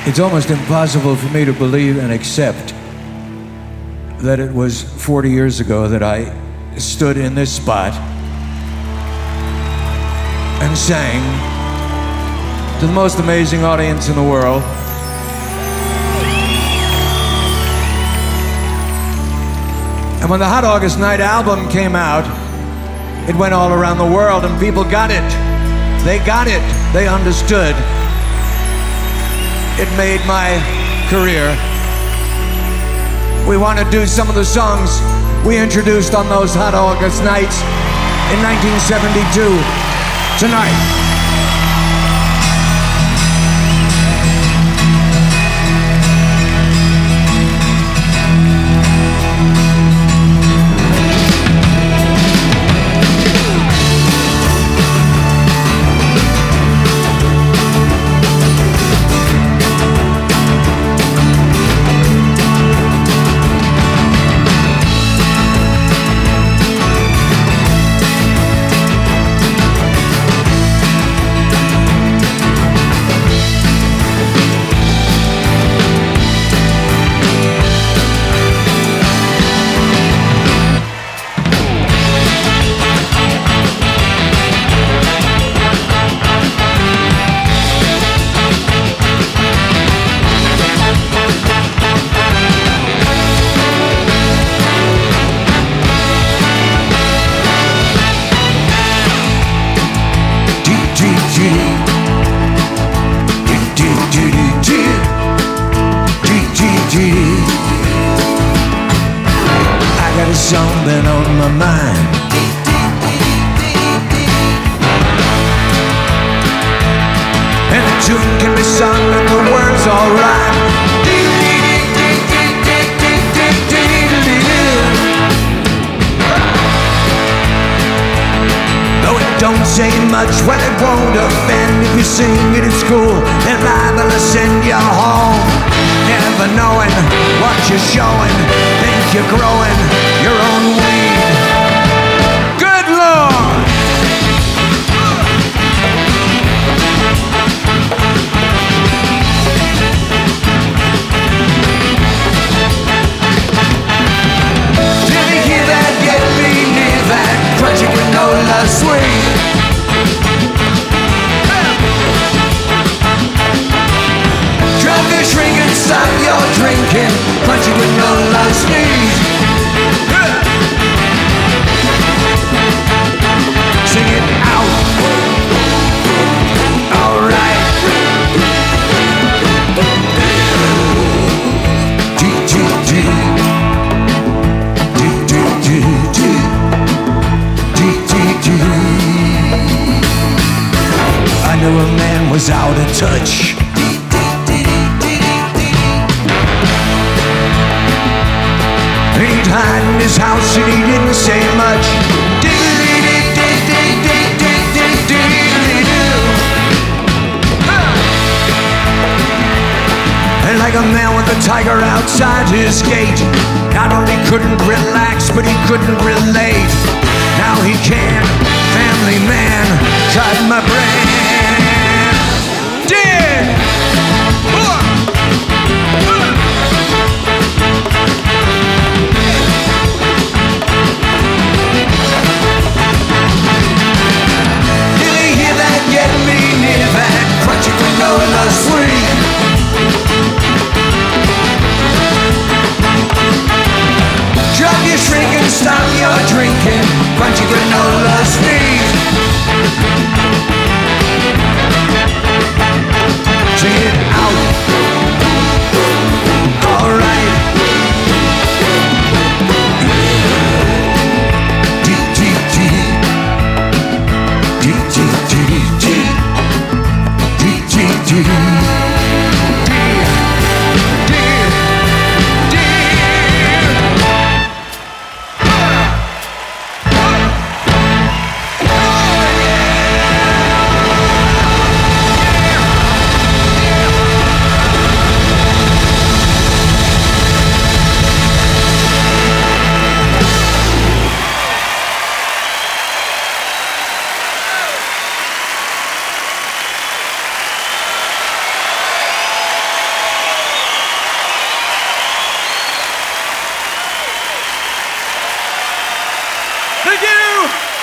It's almost impossible for me to believe and accept that it was 40 years ago that I stood in this spot and sang to the most amazing audience in the world. And when the Hot August Night album came out, it went all around the world and people got it. They got it. They understood. It made my career. We want to do some of the songs we introduced on those Hot August nights in 1972 tonight. I got something on my mind. And the tune can be sung and the words all rhyme. Though it don't say much, well it won't offend if you sing it at school. They're liable to send you home. Never knowing what you're showing, think you're growing your own weed. Good Lord! Did you hear that? Get me near that crunchy granola sweet. Stop your drinking, crunchy granola sneeze. Sing it out. All right. I knew a man was out of touch. He'd hide in his house and he didn't say much. And like a man with a tiger outside his gate, not only couldn't relax, but he couldn't relate. Now he can, family man, cut my brain. Stop your drinking, crunchy granola. begin.